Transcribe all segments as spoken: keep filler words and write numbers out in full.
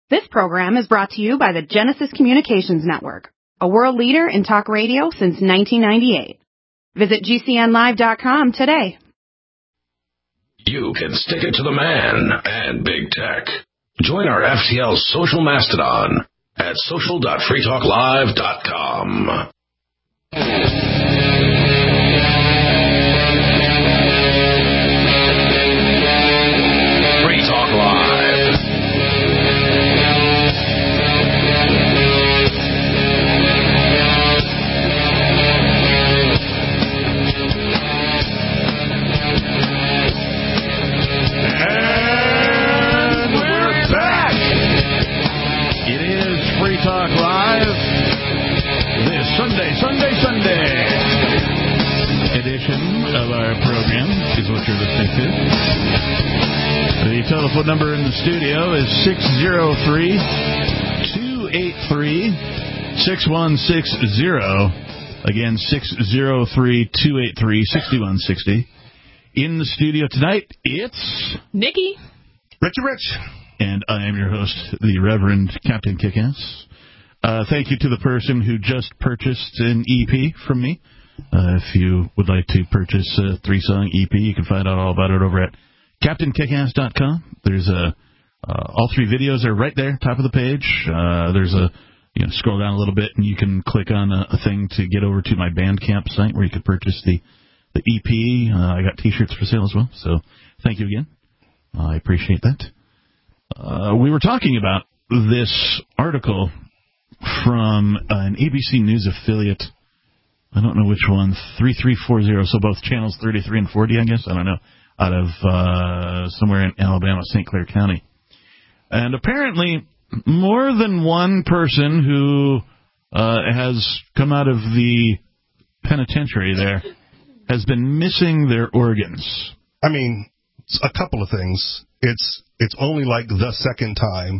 This program is brought to you by the Genesis Communications Network, a world leader in talk radio since nineteen ninety-eight. Visit G C N live dot com today. You can stick it to the man and big tech. Join our F T L social mastodon at social dot free talk live dot com. Free Talk Live. And we're back. It is Free Talk Live. This Sunday, Sunday, Sunday edition of our program is what you're listening to. The telephone number in the studio is six oh three, two eight three, six one six zero. Again, six oh three, two eight three, six one six zero. In the studio tonight, it's Nikki, Richie Rich, and I am your host, the Reverend Captain Kickass. Uh, thank you to the person who just purchased an E P from me. Uh, if you would like to purchase a three-song E P, you can find out all about it over at captain kickass dot com. There's a uh, all three videos are right there, top of the page. Uh, there's a you know scroll down a little bit and you can click on a, a thing to get over to my Bandcamp site where you can purchase the the E P. Uh, I got T-shirts for sale as well. So thank you again. I appreciate that. Uh, we were talking about this article from an A B C News affiliate. I don't know which one, three three four zero, so both channels thirty-three and forty, I guess, I don't know, out of uh, somewhere in Alabama, Saint Clair County. And apparently more than one person who uh, has come out of the penitentiary there has been missing their organs. I mean, a couple of things. It's it's only like the second time,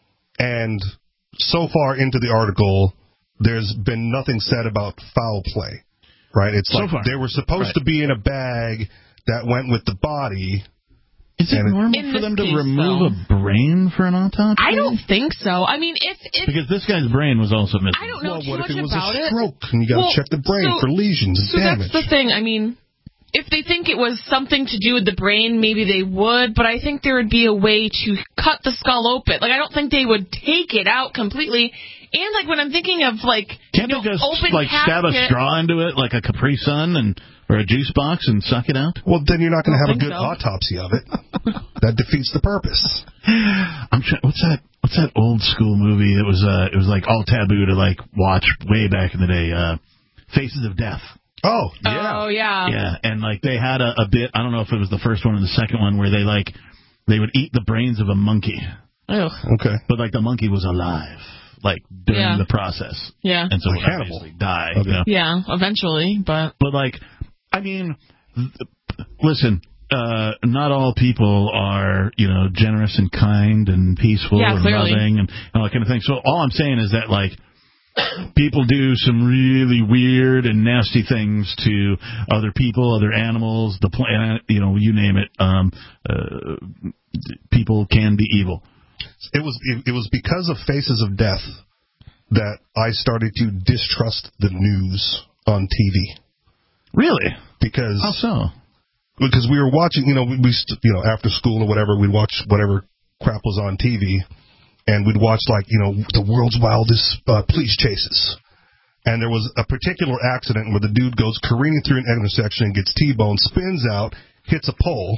and so far into the article, there's been nothing said about foul play, right? It's so like far. They were supposed right. to be in a bag that went with the body. Is it normal in for them to case, remove though. a brain for an autopsy? I don't think so. I mean, if, if Because this guy's brain was also missing. I don't know Well, too what much if it was about a it. stroke and you got to Well, check the brain so, for lesions and so damage? that's the thing. I mean, if they think it was something to do with the brain, maybe they would, but I think there would be a way to cut the skull open. Like, I don't think they would take it out completely. And, like, when I'm thinking of, like, Can't you know, they just, open like, stab a casket, straw into it, like a Capri Sun and or a juice box, and suck it out? Well, then you're not going to have a think good so. autopsy of it. That defeats the purpose. I'm trying. What's that? What's that old school movie? It was uh, it was like all taboo to like watch way back in the day. Uh, Faces of Death. Oh, yeah. Oh, yeah. Yeah, and like they had a, a bit. I don't know if it was the first one or the second one where they like they would eat the brains of a monkey. Ugh. Okay. But like the monkey was alive, like during Yeah. the process. Yeah. And so Like would Hannibal. obviously die. Okay. You know? Yeah, eventually, but... But like, I mean, th- listen. Uh, not all people are, you know, generous and kind and peaceful Yeah, and clearly. loving and all that kind of thing. So all I'm saying is that, like, people do some really weird and nasty things to other people, other animals, the planet, you know, you name it. Um, uh, people can be evil. It was it, it was because of Faces of Death that I started to distrust the news on T V. Really? Because How so? because we were watching, you know, we, we st- you know after school or whatever, we'd watch whatever crap was on T V, and we'd watch like you know the world's wildest uh, police chases. And there was a particular accident where the dude goes careening through an intersection and gets T-boned, spins out, hits a pole.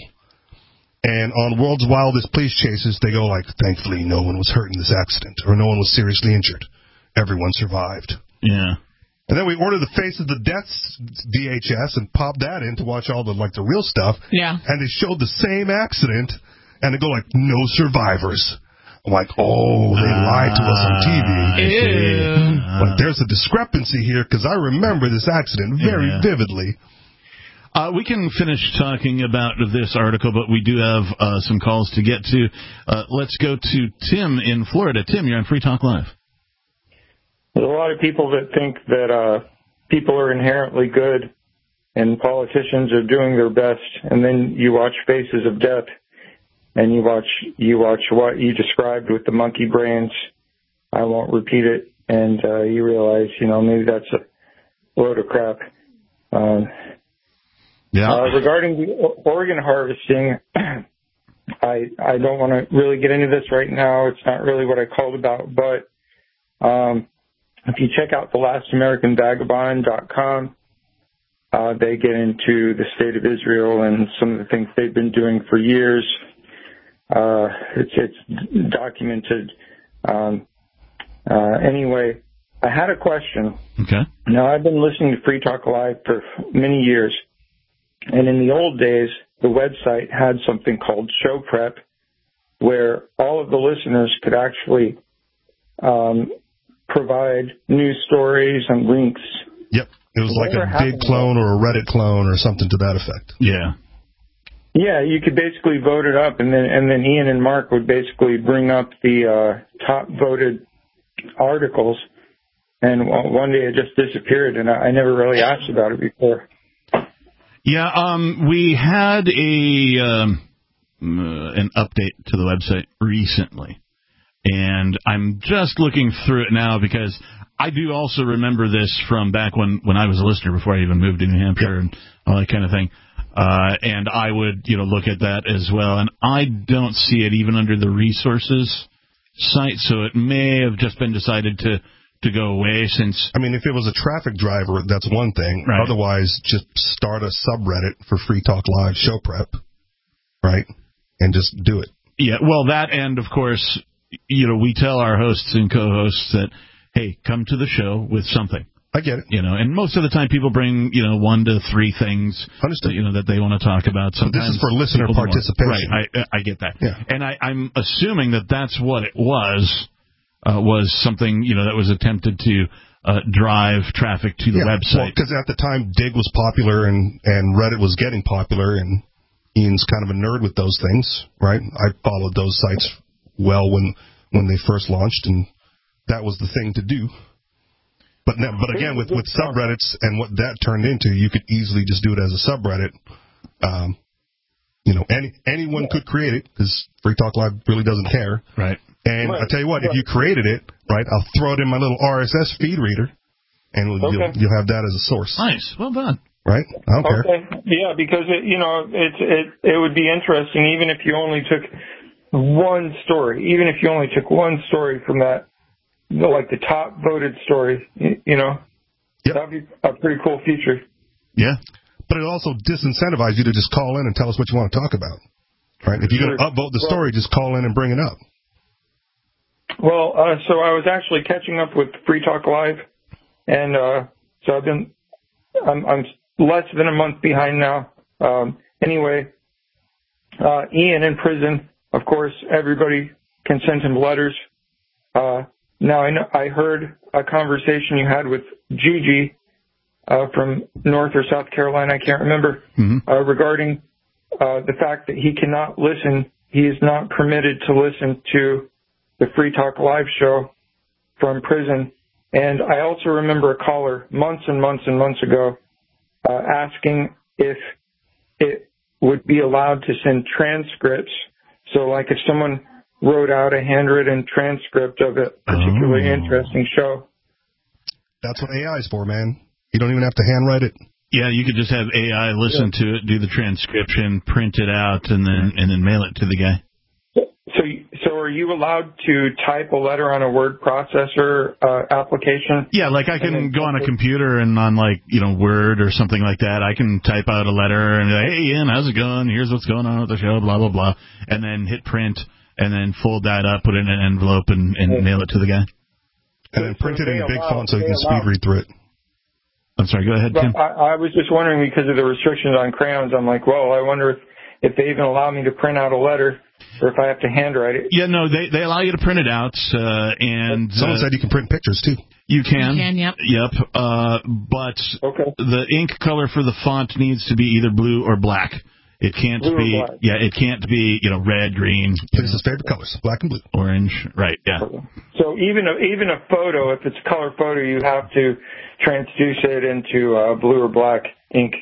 And on World's Wildest Police Chases, they go like, thankfully no one was hurt in this accident, or no one was seriously injured. Everyone survived. Yeah. And then we ordered the Face of the Deaths V H S and popped that in to watch all the like the real stuff. Yeah. And they showed the same accident, and they go like, no survivors. I'm like, oh, they uh, lied to us on T V. Ew. But there's a discrepancy here because I remember this accident very yeah. vividly. Uh, we can finish talking about this article, but we do have uh, some calls to get to. Uh, let's go to Tim in Florida. Tim, you're on Free Talk Live. There's a lot of people that think that uh, people are inherently good and politicians are doing their best, and then you watch Faces of Death, and you watch you watch what you described with the monkey brains. I won't repeat it, and uh, you realize, you know, maybe that's a load of crap. Um, yeah. Uh, regarding the organ harvesting, I I don't want to really get into this right now. It's not really what I called about, but um, if you check out the last american vagabond dot com, uh, they get into the state of Israel and some of the things they've been doing for years. Uh, it's, it's documented. Um, uh, anyway, I had a question. Okay. Now, I've been listening to Free Talk Live for many years, and in the old days, the website had something called Show Prep, where all of the listeners could actually um, provide news stories and links. Yep. It was like a big clone or a Reddit clone or something to that effect. Yeah. Yeah, you could basically vote it up, and then and then Ian and Mark would basically bring up the uh, top voted articles, and one day it just disappeared, and I never really asked about it before. Yeah, um, we had a um, uh, an update to the website recently, and I'm just looking through it now because I do also remember this from back when, when I was a listener before I even moved to New Hampshire and all that kind of thing. Uh, and I would, you know, look at that as well. And I don't see it even under the resources site, so it may have just been decided to, to go away since... I mean, if it was a traffic driver, that's one thing. Right. Otherwise, just start a subreddit for Free Talk Live Show Prep, right? And just do it. Yeah, well, that and, of course, you know, we tell our hosts and co-hosts that, hey, come to the show with something. I get it. You know, and most of the time people bring, you know, one to three things Understood. That, you know, that they want to talk about. But this Sometimes is for listener participation. Right, I, I get that. Yeah. And I, I'm assuming that that's what it was, uh, was something, you know, that was attempted to uh, drive traffic to the yeah, website. Because well, at the time, Dig was popular and, and Reddit was getting popular, and Ian's kind of a nerd with those things, right? I followed those sites well when when they first launched, and that was the thing to do. But now, but again, with, with subreddits and what that turned into, you could easily just do it as a subreddit. Um, you know, any anyone could create it because Free Talk Live really doesn't care. Right. And right. I tell you what, right. if you created it, right, I'll throw it in my little R S S feed reader, and okay. you'll, you'll have that as a source. Nice. Well done. Right? I don't okay. care. Yeah, because it, you know, it's it it would be interesting even if you only took one story, even if you only took one story from that. Like the top voted story, you know, yep. That'd be a pretty cool feature. Yeah, but it also disincentivize you to just call in and tell us what you want to talk about, right? If you're going to upvote the story, just call in and bring it up. Well, uh, so I was actually catching up with Free Talk Live, and uh, so I've been, I'm, I'm less than a month behind now. Um, anyway, uh, Ian in prison, of course, everybody can send him letters. Uh, Now, I know, I heard a conversation you had with Gigi uh, from North or South Carolina, I can't remember, mm-hmm. uh, regarding uh, the fact that he cannot listen, he is not permitted to listen to the Free Talk Live show from prison. And I also remember a caller months and months and months ago uh, asking if it would be allowed to send transcripts. So, like, if someone wrote out a handwritten transcript of a particularly oh. interesting show. That's what A I is for, man. You don't even have to handwrite it. Yeah, you could just have A I listen yeah. to it, do the transcription, print it out, and then and then mail it to the guy. So, so are you allowed to type a letter on a word processor uh, application? Yeah, like I can go on a computer and on like you know Word or something like that. I can type out a letter and be like, hey Ian, how's it going? Here's what's going on with the show, blah blah blah, and then hit print. And then fold that up, put it in an envelope, and, and mail it to the guy. And then print it in a big font so you can speed read through it. I'm sorry, go ahead, Tim. I, I was just wondering, because of the restrictions on crayons, I'm like, well, I wonder if, if they even allow me to print out a letter or if I have to handwrite it. Yeah, no, they, they allow you to print it out. Uh, and Someone uh, said you can print pictures, too. You can. You can, yep. Yep. Uh, but okay. the ink color for the font needs to be either blue or black. It can't blue be, yeah, it can't be, you know, red, green. His favorite colors, black and blue. Orange, right, yeah. So even a, even a photo, if it's a color photo, you have to transduce it into uh, blue or black ink.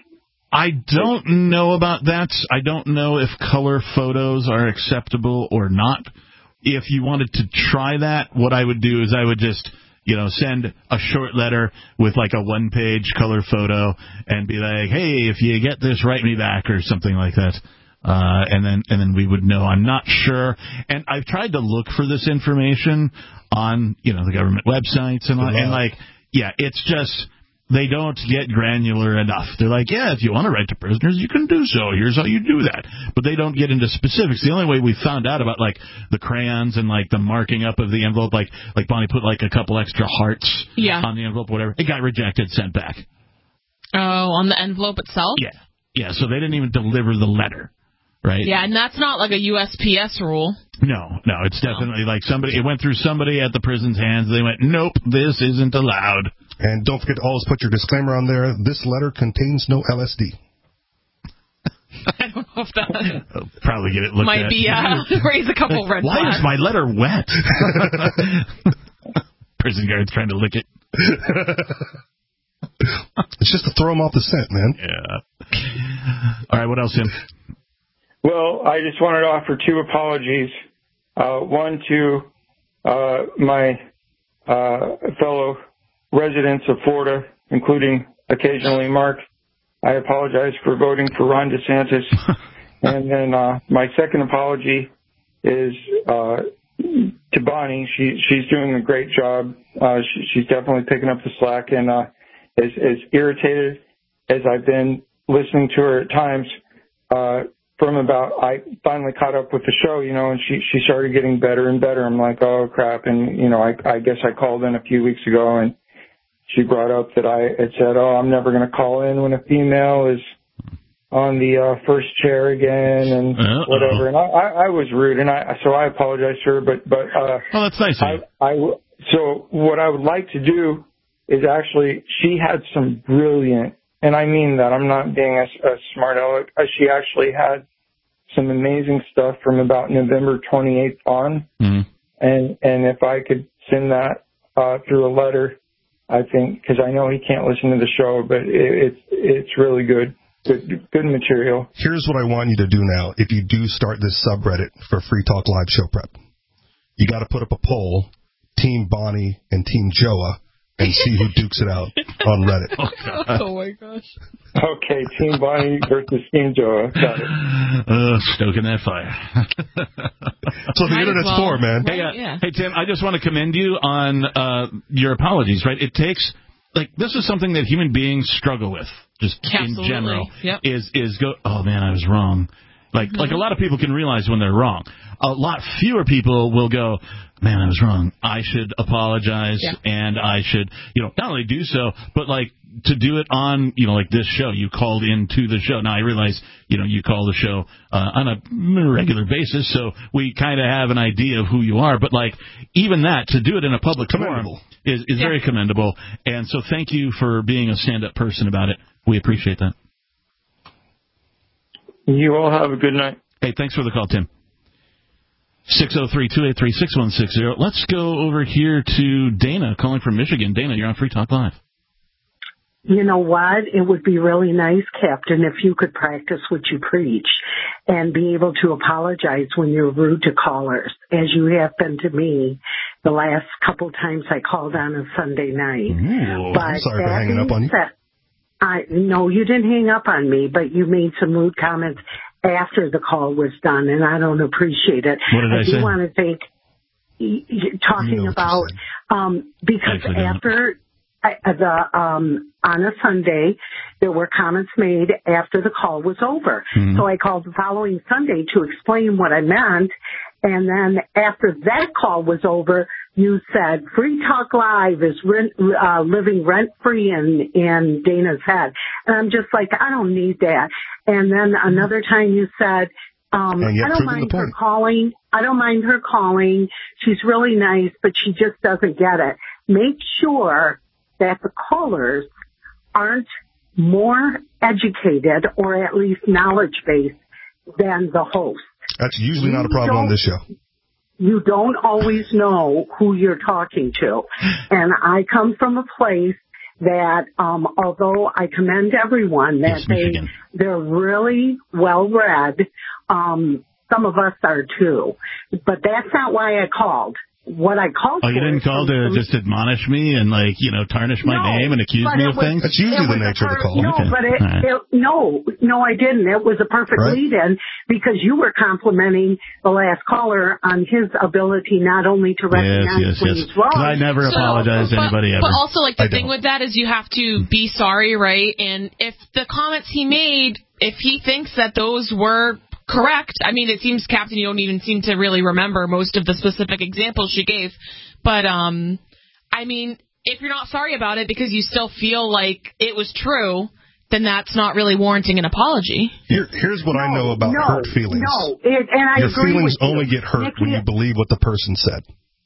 I don't know about that. I don't know if color photos are acceptable or not. If you wanted to try that, what I would do is I would just, you know, send a short letter with like a one-page color photo and be like, hey, if you get this, write me back or something like that. Uh, and then and then we would know. I'm not sure. And I've tried to look for this information on, you know, the government websites and, and like, yeah, it's just... They don't get granular enough. They're like, yeah, if you want to write to prisoners, you can do so. Here's how you do that. But they don't get into specifics. The only way we found out about, like, the crayons and, like, the marking up of the envelope, like, like Bonnie put, like, a couple extra hearts yeah. on the envelope, whatever. It got rejected, sent back. Oh, on the envelope itself? Yeah. Yeah, so they didn't even deliver the letter, right? Yeah, and that's not like a U S P S rule. No, no, it's definitely no. like somebody, it went through somebody at the prison's hands. They went, nope, this isn't allowed. And don't forget to always put your disclaimer on there. This letter contains no L S D. I don't know if that I'll probably get it looked might at. be uh, raise a couple red Why flags. is my letter wet? Prison guard's trying to lick it. It's just to throw them off the scent, man. Yeah. All right, what else, Tim? Well, I just wanted to offer two apologies. Uh, one to uh, my uh, fellow residents of Florida, including occasionally Mark. I apologize for voting for Ron DeSantis. And then uh, my second apology is uh, to Bonnie. She she's doing a great job. Uh, she, she's definitely picking up the slack. And uh, as, as irritated as I've been listening to her at times, uh, from about, I finally caught up with the show, you know, and she, she started getting better and better. I'm like, oh, crap. And, you know, I, I guess I called in a few weeks ago and she brought up that I had said, oh, I'm never going to call in when a female is on the uh, first chair again and Uh-oh. whatever. And I, I, I was rude, and I so I apologize to her. But, but uh, oh, that's nice. I, I, so what I would like to do is actually, she had some brilliant, and I mean that, I'm not being a, a smart aleck. She actually had some amazing stuff from about November twenty-eighth on. Mm-hmm. And, and if I could send that uh, through a letter, I think, because I know he can't listen to the show, but it, it's it's really good, good, good material. Here's what I want you to do now. If you do start this subreddit for Free Talk Live Show Prep, you got to put up a poll, Team Bonnie and Team Joa, and see who dukes it out on Reddit. Oh, oh my gosh. Okay, Team Bonnie versus Team Joa. Got it. Uh, stoking that fire. So the Might internet's well. for, man. Hey, uh, yeah. hey, Tim, I just want to commend you on uh, your apologies, right? It takes, like, this is something that human beings struggle with, just Absolutely. in general, yep. is is go, oh, man, I was wrong. Like, mm-hmm. like a lot of people can realize when they're wrong. A lot fewer people will go, man, I was wrong. I should apologize, yeah. and I should, you know, not only do so, but, like, to do it on, you know, like this show. You called into the show. Now, I realize, you know, you call the show uh, on a regular basis, so we kind of have an idea of who you are. But, like, even that, to do it in a public forum is, is yeah. very commendable. And so thank you for being a stand-up person about it. We appreciate that. You all have a good night. Hey, thanks for the call, Tim. six oh three, two eight three, six one six zero. Let's go over here to Dana calling from Michigan. Dana, you're on Free Talk Live. You know what? It would be really nice, Captain, if you could practice what you preach and be able to apologize when you're rude to callers, as you have been to me the last couple times I called on a Sunday night. Ooh, but I'm sorry for hanging up on you. Said, I, no, you didn't hang up on me, but you made some rude comments after the call was done, and I don't appreciate it. What did I, I do say? want to think, talking you know about, um, because after... I, the um on a Sunday, there were comments made after the call was over. Mm-hmm. So I called the following Sunday to explain what I meant. And then after that call was over, you said Free Talk Live is rent, uh, living rent free in, in Dana's head. And I'm just like, I don't need that. And then another time you said, um, I don't mind her calling. I don't mind her calling. She's really nice, but she just doesn't get it. Make sure that the callers aren't more educated or at least knowledge-based than the host. That's usually not a problem on this show. You don't always know who you're talking to. And I come from a place that um, although I commend everyone that yes, they they're really well read, um, some of us are too. But that's not why I called. What I called oh, you for didn't call to some, just admonish me and, like, you know, tarnish my no, name and accuse me of was, things? That's usually the nature per- of the call. No, okay. but it, right. it, no, no, I didn't. It was a perfect right. lead-in because you were complimenting the last caller on his ability not only to recognize yes, yes, when yes. he's wrong. I never So, apologize to but, anybody ever. But also, like, the I thing don't. with that is you have to be sorry, right? And if the comments he made, if he thinks that those were correct, I mean, it seems, Captain, you don't even seem to really remember most of the specific examples she gave. But, um, I mean, if you're not sorry about it because you still feel like it was true, then that's not really warranting an apology. Here, here's what no, I know about no, hurt feelings. No, it, and I Your agree feelings with only you. get hurt Nikki, when you believe what the person said.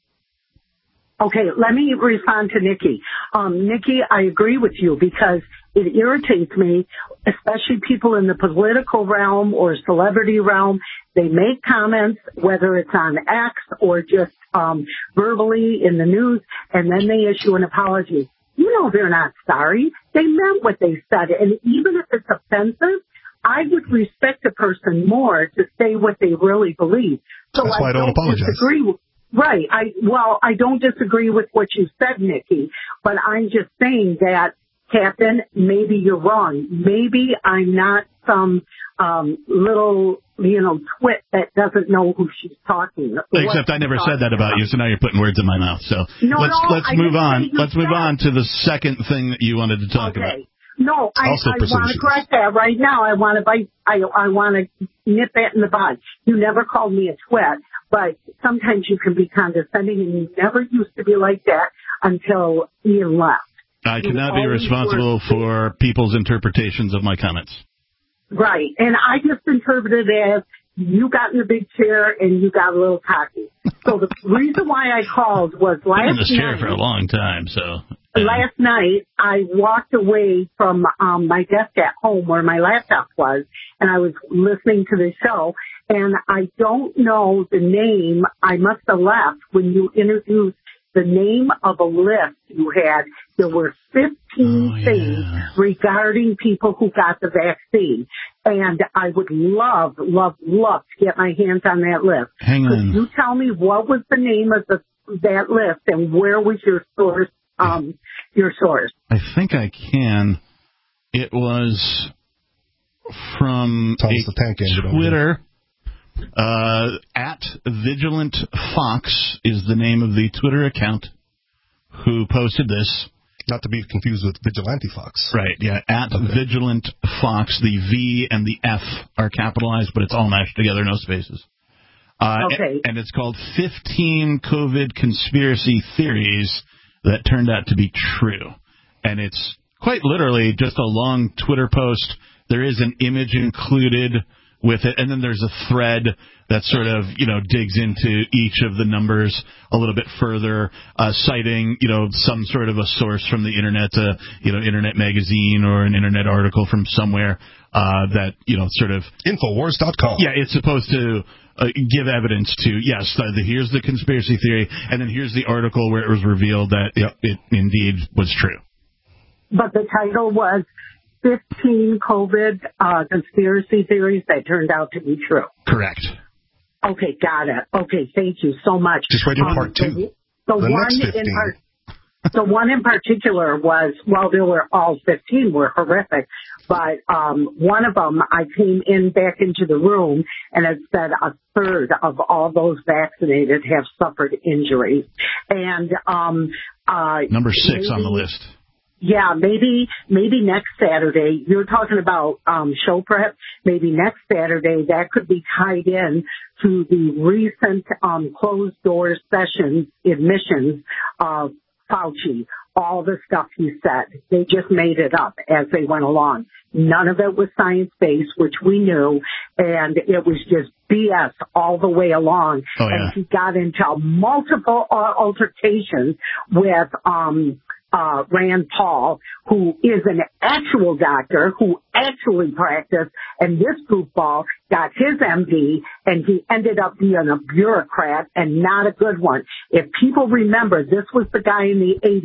Okay, let me respond to Nikki. Um, Nikki, I agree with you because it irritates me, especially people in the political realm or celebrity realm. They make comments, whether it's on X or just um, verbally in the news, and then they issue an apology. You know they're not sorry. They meant what they said. And even if it's offensive, I would respect a person more to say what they really believe. So That's why I don't, don't apologize. disagree with Right. I well, I don't disagree with what you said, Nikki, but I'm just saying that, Captain, maybe you're wrong. Maybe I'm not some um, little, you know, twit that doesn't know who she's talking. Except I never said that about, about you, so now you're putting words in my mouth. So no, let's no, let's I move on. Let's move on to the second thing that you wanted to talk okay. about. No, I, I want to correct that right now. I want to bite. I I want to nip that in the bud. You never called me a twit, but sometimes you can be condescending, and you never used to be like that until Ian left. I you cannot be responsible for people's interpretations of my comments. Right, and I just interpreted it as you got in the big chair and you got a little cocky. So the reason why I called was last I've been in this chair night, for a long time, so. Last night, I walked away from um, my desk at home where my laptop was, and I was listening to the show, and I don't know the name. I must have left when you introduced the name of a list you had. There were fifteen oh, yeah. things regarding people who got the vaccine, and I would love, love, love to get my hands on that list. Hang on. Could you tell me what was the name of the that list, and where was your source? Um, your source. I think I can. It was from Thomas a the Tank Twitter. Uh, at Vigilant Fox is the name of the Twitter account who posted this. Not to be confused with Vigilante Fox. Right, yeah. At okay. Vigilant Fox, the V and the F are capitalized, but it's all mashed together, no spaces. Uh, okay. And, and it's called fifteen COVID Conspiracy Theories that turned out to be true. And it's quite literally just a long Twitter post. There is an image included with it, and then there's a thread that sort of, you know, digs into each of the numbers a little bit further, uh, citing, you know, some sort of a source from the internet, uh, you know, Internet Magazine or an internet article from somewhere uh, that, you know, sort of... Infowars dot com. Yeah, it's supposed to... Uh, give evidence to, yes, the, the, here's the conspiracy theory, and then here's the article where it was revealed that it, it indeed was true. But the title was fifteen COVID uh, Conspiracy Theories that turned out to be true. Correct. Okay, got it. Okay, thank you so much. Just wait for um, part two. The, the, the one next fifteen. In part, the one in particular was, well, there were all fifteen were horrific, but um, one of them, I came in back into the room, and it said a third of all those vaccinated have suffered injuries. And um, uh, number six maybe, on the list. Yeah, maybe maybe next Saturday, you're talking about um, show prep, maybe next Saturday that could be tied in to the recent um, closed-door session admissions of Fauci, all the stuff he said. They just made it up as they went along. None of it was science-based, which we knew, and it was just B S all the way along. Oh, yeah. And he got into multiple altercations with um uh Rand Paul, who is an actual doctor who actually practiced, and this goofball got his M D, and he ended up being a bureaucrat and not a good one. If people remember, this was the guy in the eighties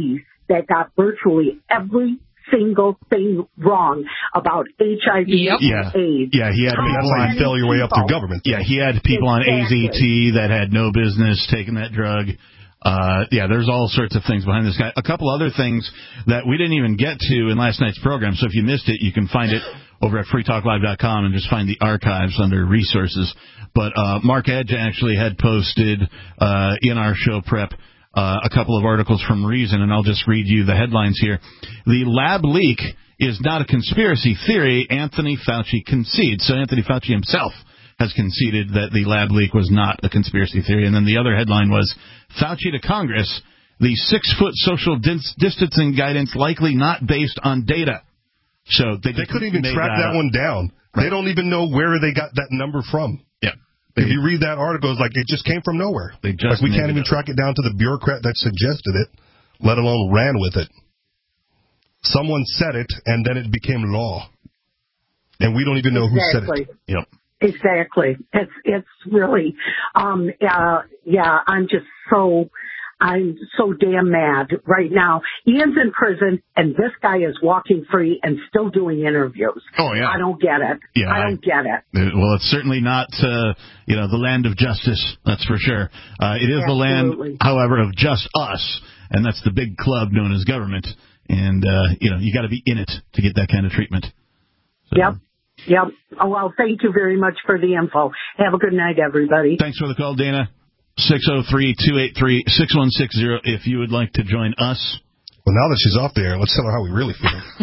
that got virtually every single thing wrong about H I V Yep. and Yeah. AIDS. Yeah, he had How people That's how on you fail your way up through people? government. Yeah, he had people on A Z T that had no business taking that drug. Uh, yeah, there's all sorts of things behind this guy. A couple other things that we didn't even get to in last night's program, so if you missed it, you can find it over at free talk live dot com and just find the archives under resources. But uh, Mark Edge actually had posted uh, in our show prep uh, a couple of articles from Reason, and I'll just read you the headlines here. The lab leak is not a conspiracy theory, Anthony Fauci concedes. So Anthony Fauci himself has conceded that the lab leak was not a conspiracy theory. And then the other headline was, Fauci to Congress, the six-foot social dis- distancing guidance likely not based on data. So They, they couldn't even track that, that one down. Right. They don't even know where they got that number from. Yeah. If you read that article, it's like it just came from nowhere. They just like we can't even track it down to the bureaucrat that suggested it, let alone ran with it. Someone said it, and then it became law. And we don't even know Exactly. who said it. Yep. Exactly. It's it's really, um, uh, yeah. I'm just so, I'm so damn mad right now. Ian's in prison, and this guy is walking free and still doing interviews. Oh yeah. I don't get it. Yeah, I don't I, get it. Well, it's certainly not, uh, you know, the land of justice. That's for sure. Uh, it is Absolutely. the land, however, of just us, and that's the big club known as government. And uh, you know, you got to be in it to get that kind of treatment. So. Yep. Yep. Oh, well, thank you very much for the info. Have a good night, everybody. Thanks for the call, Dana. six oh three, two eight three, six one six zero if you would like to join us. Well, now that she's off the air, let's tell her how we really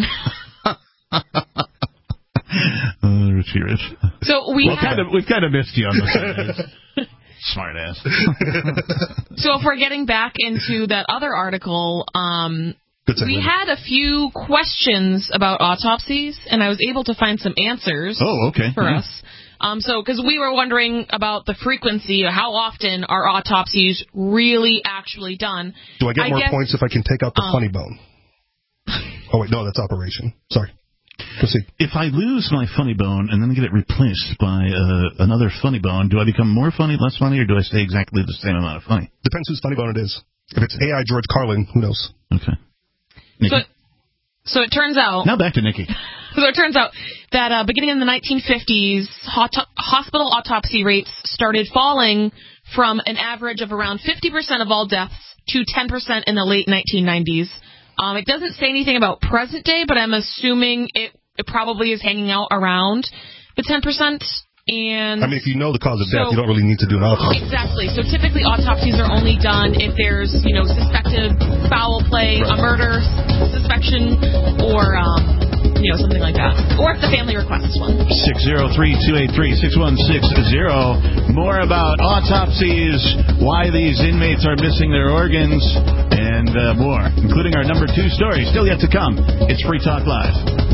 feel. uh, Richie Rich. So we well, had... kind of, we've kind of missed you on this. Smart ass. So if we're getting back into that other article, um... we had a few questions about autopsies, and I was able to find some answers oh, okay. for yeah. us. Um, so, because we were wondering about the frequency, how often are autopsies really actually done? Do I get I more guess, points if I can take out the um, funny bone? Oh, wait, no, that's operation. Sorry. Proceed. If I lose my funny bone and then get it replaced by uh, another funny bone, do I become more funny, less funny, or do I stay exactly the same amount of funny? Depends whose funny bone it is. If it's A I George Carlin, who knows? Okay. Nikki? So, so it turns out... Now back to Nikki. So it turns out that uh, beginning in the nineteen fifties, hot- hospital autopsy rates started falling from an average of around fifty percent of all deaths to ten percent in the late nineteen nineties. Um, it doesn't say anything about present day, but I'm assuming it, it probably is hanging out around the ten percent. And I mean, if you know the cause of so, death, you don't really need to do an autopsy. Exactly. So typically autopsies are only done if there's, you know, suspected foul play, right. a murder suspicion, or, um, you know, something like that. Or if the family requests one. six oh three, two eight three, six one six zero. More about autopsies, why these inmates are missing their organs, and uh, more, including our number two story. Still yet to come. It's Free Talk Live.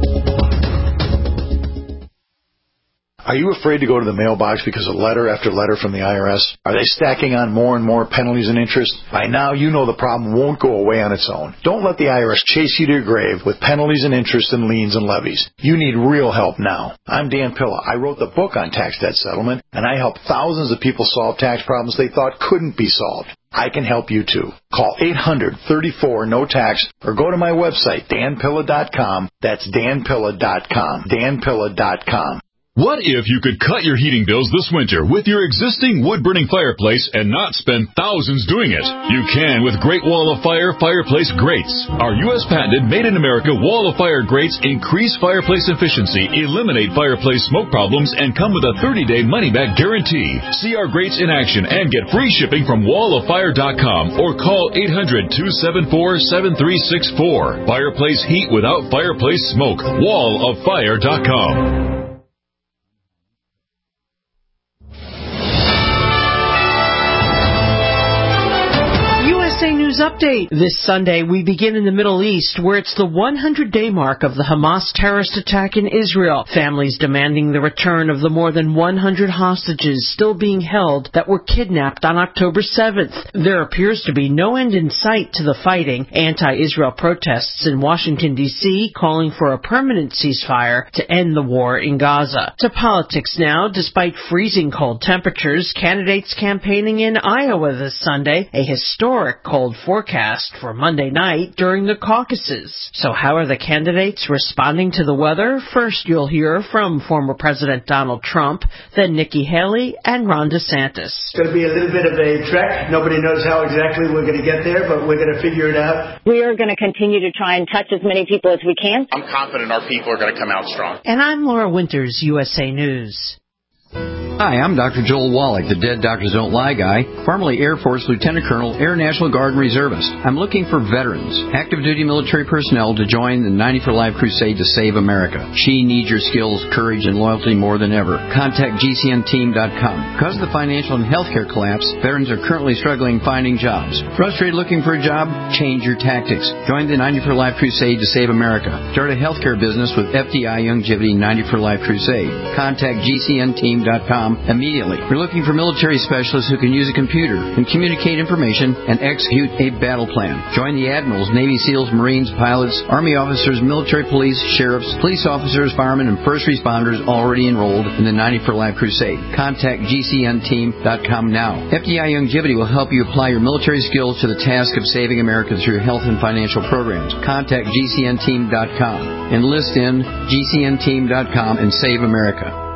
Are you afraid to go to the mailbox because of letter after letter from the I R S? Are they stacking on more and more penalties and interest? By now, you know the problem won't go away on its own. Don't let the I R S chase you to your grave with penalties and interest and liens and levies. You need real help now. I'm Dan Pilla. I wrote the book on tax debt settlement, and I help thousands of people solve tax problems they thought couldn't be solved. I can help you too. Call eight hundred, thirty-four, no tax or go to my website, dan pilla dot com. That's dan pilla dot com. dan pilla dot com. What if you could cut your heating bills this winter with your existing wood-burning fireplace and not spend thousands doing it? You can with Great Wall of Fire Fireplace Grates. Our U S patented made-in-America Wall of Fire grates increase fireplace efficiency, eliminate fireplace smoke problems, and come with a thirty-day money-back guarantee. See our grates in action and get free shipping from wall of fire dot com or call eight hundred, two seven four, seven three six four. Fireplace heat without fireplace smoke. wall of fire dot com. News update. This Sunday, we begin in the Middle East, where it's the one hundred day mark of the Hamas terrorist attack in Israel. Families demanding the return of the more than one hundred hostages still being held that were kidnapped on October seventh. There appears to be no end in sight to the fighting. Anti-Israel protests in Washington, D C calling for a permanent ceasefire to end the war in Gaza. To politics now. Despite freezing cold temperatures, candidates campaigning in Iowa this Sunday, a historic cold forecast forecast for Monday night during the caucuses. So how are the candidates responding to the weather? First, you'll hear from former President Donald Trump, then Nikki Haley and Ron DeSantis. It's going to be a little bit of a trek. Nobody knows how exactly we're going to get there, but we're going to figure it out. We are going to continue to try and touch as many people as we can. I'm confident our people are going to come out strong. And I'm Laura Winters, U S A News. Hi, I'm Doctor Joel Wallach, the Dead Doctors Don't Lie guy, formerly Air Force Lieutenant Colonel, Air National Guard and Reservist. I'm looking for veterans, active duty military personnel to join the ninety for Life crusade to save America. She needs your skills, courage, and loyalty more than ever. Contact G C N team dot com. Because of the financial and healthcare collapse, veterans are currently struggling finding jobs. Frustrated looking for a job? Change your tactics. Join the ninety for Life crusade to save America. Start a healthcare business with F D I Longevity ninety for Life crusade. Contact G C N team dot com immediately. We're looking for military specialists who can use a computer and communicate information and execute a battle plan. Join the admirals, Navy SEALs, Marines, pilots, Army officers, military police, sheriffs, police officers, firemen, and first responders already enrolled in the ninety for Life crusade. Contact G C N team dot com now. F D I Longevity will help you apply your military skills to the task of saving America through health and financial programs. Contact G C N team dot com. Enlist in G C N team dot com and save America.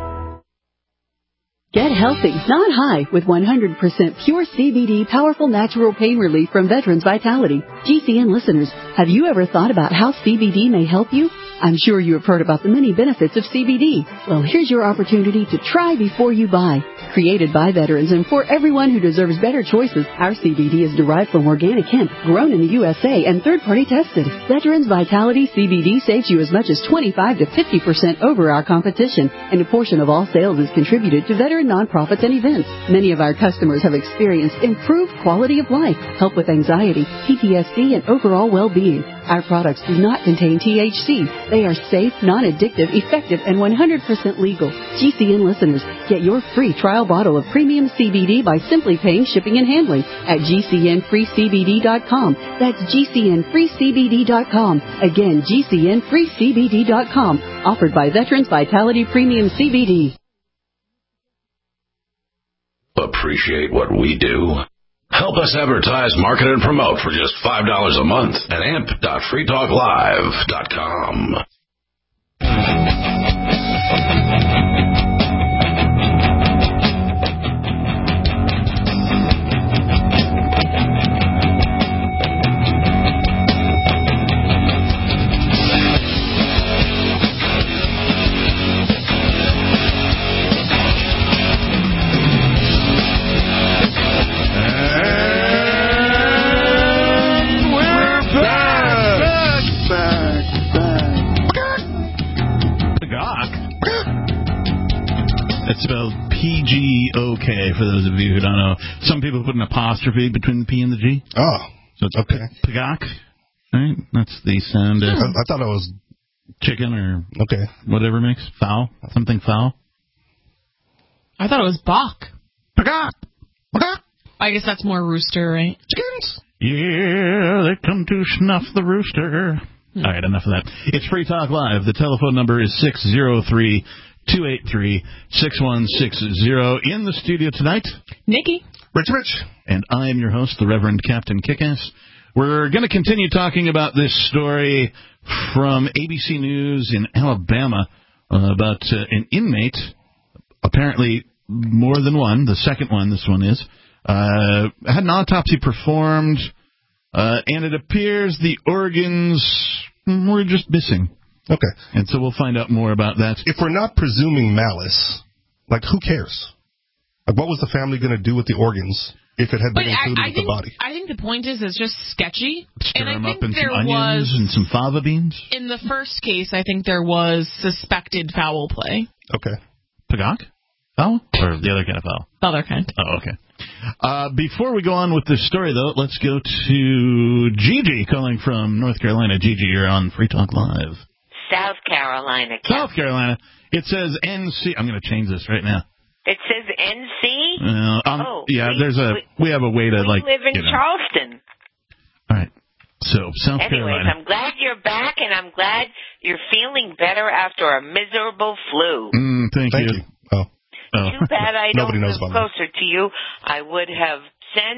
Get healthy, not high, with one hundred percent pure C B D powerful natural pain relief from Veterans Vitality. G C N listeners, have you ever thought about how C B D may help you? I'm sure you have heard about the many benefits of C B D. Well, here's your opportunity to try before you buy. Created by veterans and for everyone who deserves better choices, our C B D is derived from organic hemp, grown in the U S A and third-party tested. Veterans Vitality C B D saves you as much as twenty-five to fifty percent over our competition, and a portion of all sales is contributed to veteran nonprofits and events. Many of our customers have experienced improved quality of life, help with anxiety, P T S D, and overall well-being. Our products do not contain T H C. They are safe, non-addictive, effective, and one hundred percent legal. G C N listeners, get your free trial bottle of premium C B D by simply paying shipping and handling at G C N free C B D dot com. That's G C N free C B D dot com. Again, G C N free C B D dot com. Offered by Veterans Vitality Premium C B D. Appreciate what we do? Help us advertise, market, and promote for just five dollars a month at amp dot free talk live dot com. It's spelled P G O K, for those of you who don't know. Some people put an apostrophe between the P and the G. Oh, so it's okay. Pagok, right? That's the sound. I, I thought it was chicken or okay, whatever makes fowl, something fowl. I thought it was Bach. Pagok, Pagok. I guess that's more rooster, right? Chickens. Yeah, they come to snuff the rooster. Hmm. All right, enough of that. It's Free Talk Live. The telephone number is six zero three, two eight three, six one six zero. In the studio tonight, Nikki, Rich Rich, and I am your host, the Reverend Captain Kickass. We're going to continue talking about this story from A B C News in Alabama uh, about uh, an inmate, apparently more than one, the second one this one is, uh, had an autopsy performed, uh, and it appears the organs were just missing. Okay. And so we'll find out more about that. If we're not presuming malice, like, who cares? Like, what was the family going to do with the organs if it had been but included I, I with think, the body? I think the point is it's just sketchy. Stir and I them think up in there some onions was, and some fava beans? In the first case, I think there was suspected foul play. Okay. Pagok? Foul? Or the other kind of foul? The other kind. Oh, okay. Uh, before we go on with this story, though, let's go to Gigi calling from North Carolina. Gigi, you're on Free Talk Live. South Carolina. South Carolina. It says N C. I'm going to change this right now. It says N C? Uh, um, oh, yeah, we, there's a we, we have a way to we like. We live in you know. Charleston. All right. So South Anyways, Carolina. I'm glad you're back, and I'm glad you're feeling better after a miserable flu. Mm, thank, thank you. you. Oh. Oh. Too bad I Nobody don't knows live about closer to you. I would have sent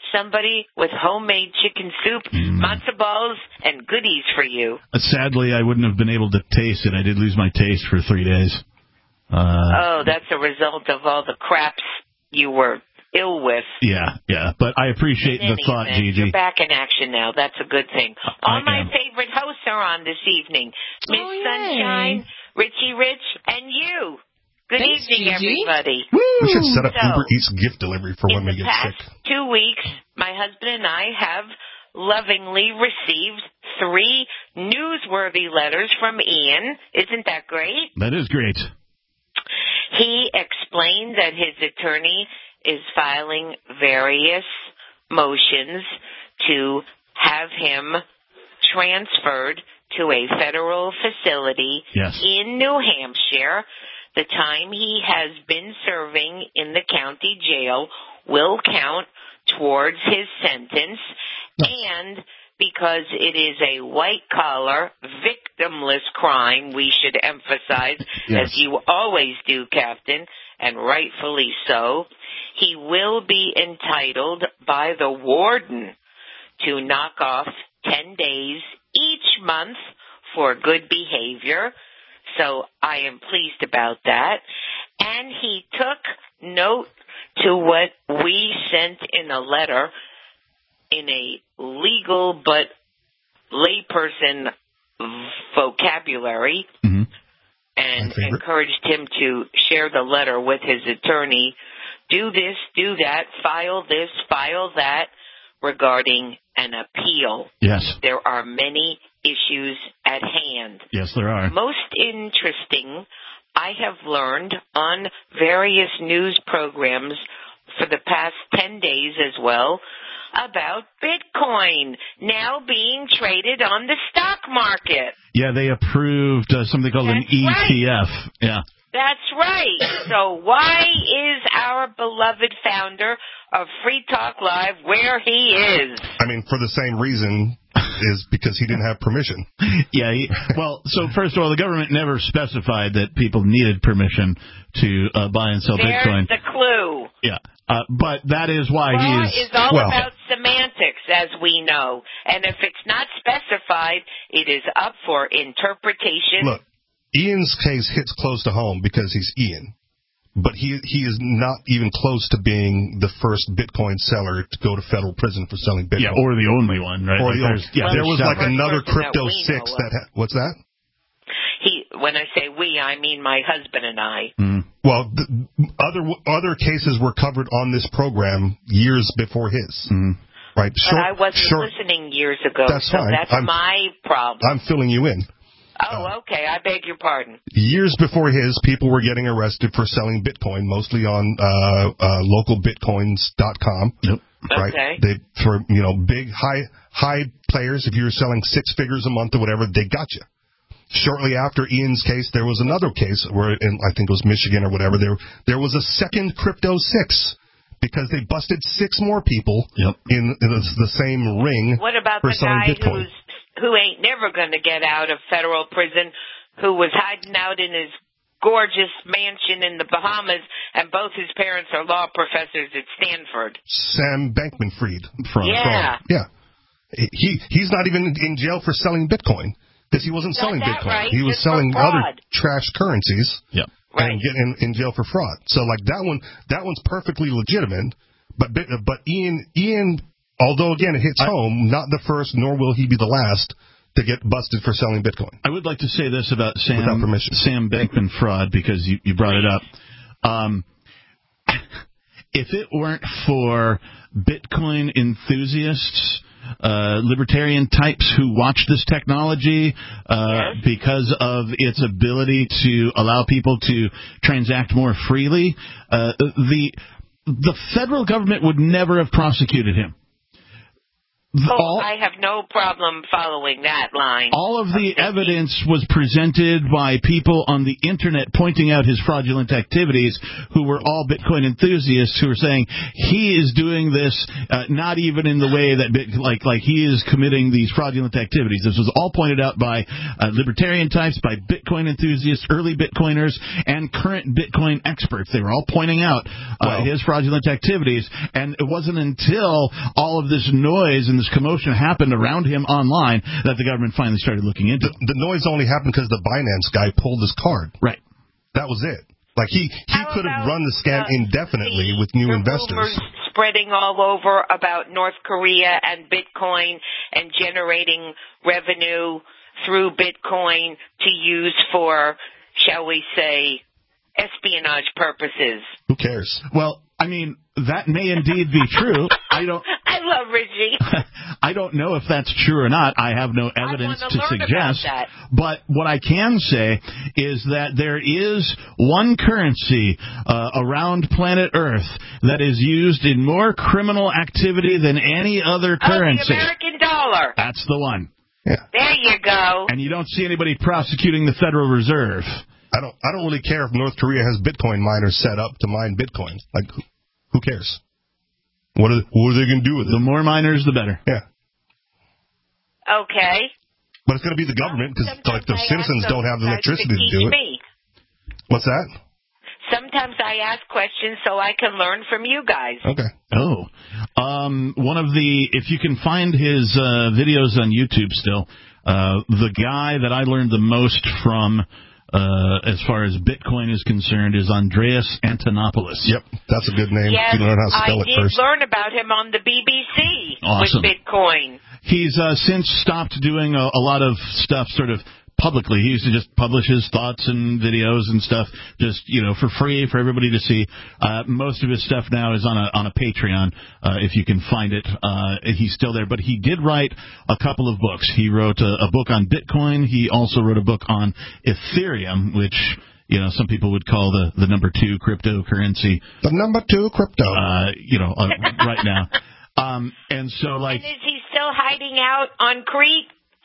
somebody with homemade chicken soup, Mm. matzo balls, and goodies for you. Uh, Sadly, I wouldn't have been able to taste it. I did lose my taste for three days. Uh, oh, that's a result of all the craps you were ill with. Yeah, yeah. But I appreciate In the any thought, event, Gigi. You're back in action now. That's a good thing. All I my am. favorite hosts are on this evening. Miss Oh, yay. Sunshine, Richie Rich, and you. Good Thanks, evening, Gigi. everybody. We should set up So, Uber Eats gift delivery for when in we the get past sick. two weeks, my husband and I have lovingly received three newsworthy letters from Ian. Isn't that great? That is great. He explained that his attorney is filing various motions to have him transferred to a federal facility Yes. in New Hampshire. The time he has been serving in the county jail will count towards his sentence, and because it is a white-collar, victimless crime, we should emphasize, Yes. as you always do, Captain, and rightfully so, he will be entitled by the warden to knock off ten days each month for good behavior. So I am pleased about that. And he took note to what we sent in a letter in a legal but layperson vocabulary, Mm-hmm. and encouraged him to share the letter with his attorney. Do this, do that, file this, file that regarding an appeal. Yes. There are many issues at hand. Yes, there are. Most interesting, I have learned on various news programs for the past ten days as well about Bitcoin now being traded on the stock market. Yeah, they approved uh, something called That's an E T F. Yeah. That's right. So why is our beloved founder of Free Talk Live where he is? I mean, for the same reason, is because he didn't have permission. Yeah. He, well, so first of all, the government never specified that people needed permission to uh, buy and sell There's Bitcoin. the clue. Yeah. Uh, but that is why Law he is. is all well, about semantics, as we know. And if it's not specified, it is up for interpretation. Look, Ian's case hits close to home because he's Ian. But he he is not even close to being the first Bitcoin seller to go to federal prison for selling Bitcoin. Yeah, or the only one, right? Or Like the only, there's- yeah, there there's was like several. another Person that crypto we six know of. that ha- what's that? He, when I say we, I mean my husband and I. Mm. Well, the, other other cases were covered on this program years before his. Mm. Right? But Short, I wasn't short, listening years ago, That's so fine. that's I'm- my problem. I'm filling you in. Oh, okay. I beg your pardon. Years before his, people were getting arrested for selling Bitcoin, mostly on uh, uh, local bitcoins dot com. Yep. Right? Okay. They for you know big high high players. If you were selling six figures a month or whatever, they got you. Shortly after Ian's case, there was another case where in I think it was Michigan or whatever. There there was a second Crypto Six because they busted six more people yep. in, in the, the same ring What about for the selling guy Bitcoin. who's who ain't never going to get out of federal prison, who was hiding out in his gorgeous mansion in the Bahamas, and both his parents are law professors at Stanford? Sam Bankman-Fried. Fraud. Yeah. Fraud. Yeah. He he's not even in jail for selling Bitcoin because he wasn't Got selling that Bitcoin. right, He was just for selling fraud. other trash currencies. Yep. Right. And getting in, in jail for fraud. So like that one, that one's perfectly legitimate. But but Ian Ian, although again it hits I, home, not the first, nor will he be the last to get busted for selling Bitcoin. I would like to say this about Sam Without permission. Sam Bankman-Fried because you, you brought it up. Um, if it weren't for Bitcoin enthusiasts, uh, libertarian types who watch this technology uh, Yes. because of its ability to allow people to transact more freely, uh, the the federal government would never have prosecuted him. Oh, all, I have no problem following that line. all of the evidence was presented by people on the Internet pointing out his fraudulent activities, who were all Bitcoin enthusiasts who were saying he is doing this uh, not even in the way that, Bit, like, like he is committing these fraudulent activities. This was all pointed out by uh, libertarian types, by Bitcoin enthusiasts, early Bitcoiners, and current Bitcoin experts. They were all pointing out uh, well, his fraudulent activities, and it wasn't until all of this noise and this commotion happened around him online that the government finally started looking into it. The, the noise only happened because the Binance guy pulled his card. Right. That was it. Like, he, he could have run the scam uh, indefinitely the, with new the investors. Rumors spreading all over about North Korea and Bitcoin and generating revenue through Bitcoin to use for, shall we say, espionage purposes. Who cares? Well, I mean, that may indeed be true. I don't. I love Richie. I don't know if that's true or not. I have no evidence to suggest. But what I can say is that there is one currency uh, around planet Earth that is used in more criminal activity than any other currency. Oh, the American dollar. That's the one. Yeah. There you go. And you don't see anybody prosecuting the Federal Reserve. I don't. I don't really care if North Korea has Bitcoin miners set up to mine Bitcoin. Like, who, who cares? What are what are they going to do with it? The more miners, the better. Yeah. Okay. But it's going to be the government because like the citizens don't have the electricity to, to do it. Me. What's that? Sometimes I ask questions so I can learn from you guys. Okay. Oh, um, one of the if you can find his uh, videos on YouTube still, uh, the guy that I learned the most from. Uh, as far as Bitcoin is concerned, is Andreas Antonopoulos. Yep, that's a good name. Yes, you learn how to spell I it did first. learn about him on the B B C Awesome. with Bitcoin. He's uh, since stopped doing a, a lot of stuff sort of publicly. He used to just publish his thoughts and videos and stuff just, you know, for free for everybody to see. Uh, most of his stuff now is on a on a Patreon, uh, if you can find it. Uh, he's still there. But he did write a couple of books. He wrote a, a book on Bitcoin. He also wrote a book on Ethereum, which, you know, some people would call the, the number two cryptocurrency. The number two crypto. Uh, you know, uh, right now. Um, and so, like... And is he still hiding out on Crete?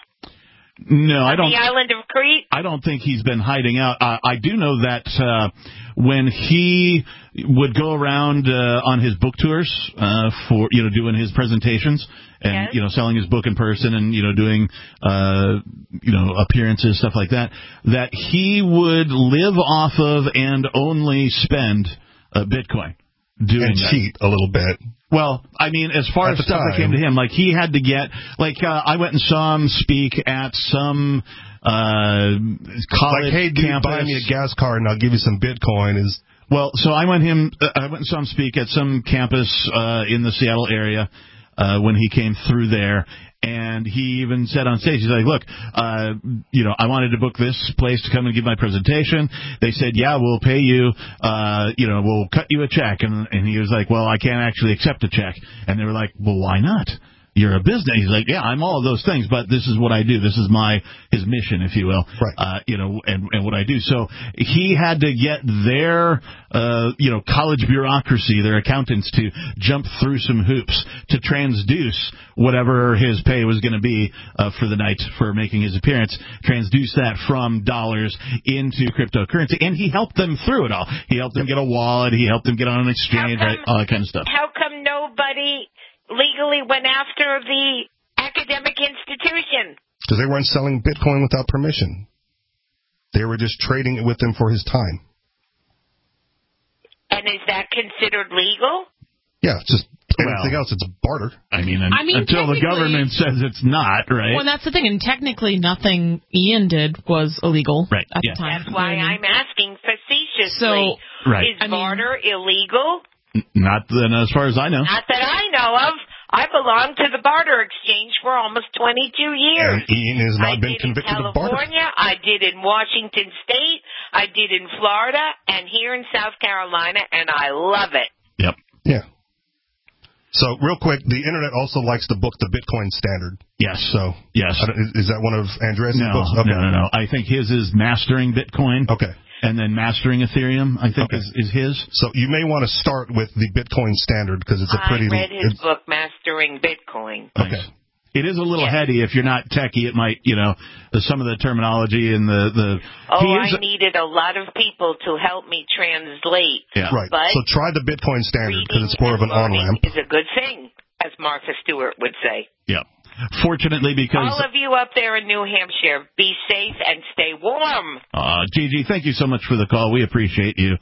No, I don't. The island of Crete? I don't think he's been hiding out. Uh, I do know that uh, when he would go around uh, on his book tours uh, for, you know, doing his presentations and, yes. you know, selling his book in person and, you know, doing, uh, you know, appearances, stuff like that, that he would live off of and only spend uh, Bitcoin. Doing and that. cheat a little bit. Well, I mean, as far At as stuff time. that came to him, like he had to get, like uh, I went and saw him speak at some uh, college like, hey, dude, campus. buy me a gas card and I'll give you some Bitcoin. Is well, so I went him. Uh, I went and saw him speak at some campus uh, in the Seattle area uh, when he came through there. And he even said on stage, he's like, look, uh, you know, I wanted to book this place to come and give my presentation. They said, yeah, we'll pay you, uh, you know, we'll cut you a check. And, and he was like, well, I can't actually accept a check. And they were like, well, why not? You're a business. He's like, yeah, I'm all of those things, but this is what I do. This is my, his mission, if you will. Right. Uh, you know, and, and what I do. So he had to get their, uh, you know, college bureaucracy, their accountants to jump through some hoops to transduce whatever his pay was going to be, uh, for the night for making his appearance, transduce that from dollars into cryptocurrency. And he helped them through it all. He helped them get a wallet. He helped them get on an exchange, come, right? All that kind of stuff. How come nobody legally went after the academic institution? Because they weren't selling Bitcoin without permission. They were just trading it with him for his time. And is that considered legal? Yeah, it's just anything well, else. It's barter. I mean, un- I mean until the government says it's not, right? Well, that's the thing. And technically, nothing Ian did was illegal right. at yeah. the time. That's why I'm asking facetiously. So, right. Is barter I mean, illegal? Not then, as far as I know. Not that I know of. I belonged to the barter exchange for almost twenty-two years. And Ian has not I been did convicted in of barter. California, I did in Washington State, I did in Florida, and here in South Carolina, and I love it. Yep. Yeah. So, real quick, the Internet also likes the book, The Bitcoin Standard. Yes. So, yes. Is, is that one of Andreas' no, books? Okay. No, no, no. I think his is Mastering Bitcoin. Okay. And then Mastering Ethereum, I think, okay. is, is his. So you may want to start with the Bitcoin Standard because it's a pretty... I read his it's, book, Mastering Bitcoin. Okay. it is a little yeah. heady. If you're not techie, it might, you know, some of the terminology and the... the oh, is, I needed a lot of people to help me translate. Yeah. Right. But so try the Bitcoin standard because it's more of an on-ramp. It's a good thing, as Martha Stewart would say. Yeah. Fortunately, because... All of you up there in New Hampshire, be safe and stay warm. Uh, Gigi, thank you so much for the call. We appreciate you.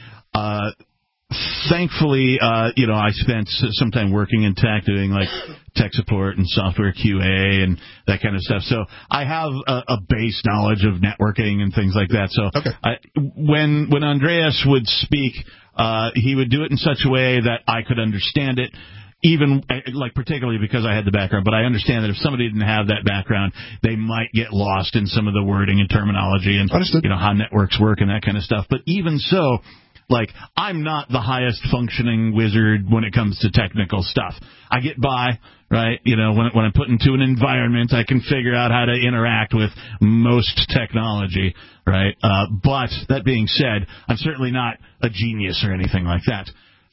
Uh, thankfully, uh, you know, I spent some time working in tech, doing, like, tech support and software Q A and that kind of stuff. So I have a, a base knowledge of networking and things like that. So okay. I, when when Andreas would speak, uh, he would do it in such a way that I could understand it. Even, like, particularly because I had the background, but I understand that if somebody didn't have that background, they might get lost in some of the wording and terminology and, Understood. you know, how networks work and that kind of stuff. But even so, like, I'm not the highest functioning wizard when it comes to technical stuff. I get by, right? You know, when, when I'm put into an environment, I can figure out how to interact with most technology, right? Uh, but that being said, I'm certainly not a genius or anything like that.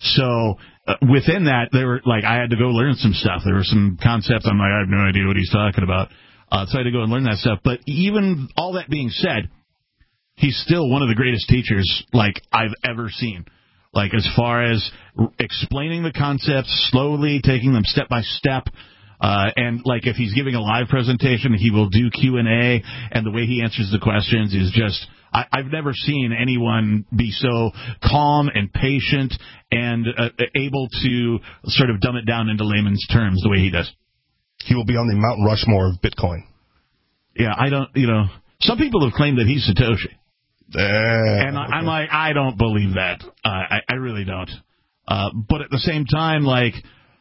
So uh, within that, there were like I had to go learn some stuff. There were some concepts. I'm like, I have no idea what he's talking about. Uh, so I had to go and learn that stuff. But even all that being said, he's still one of the greatest teachers like I've ever seen. Like as far as r- explaining the concepts slowly, taking them step by step. Uh, and like if he's giving a live presentation, he will do Q and A, and the way he answers the questions is just. I, I've never seen anyone be so calm and patient and uh, able to sort of dumb it down into layman's terms the way he does. He will be on the Mount Rushmore of Bitcoin. Yeah, I don't, you know, some people have claimed that he's Satoshi. Uh, and I, okay. I'm like, I don't believe that. Uh, I, I really don't. Uh, but at the same time, like,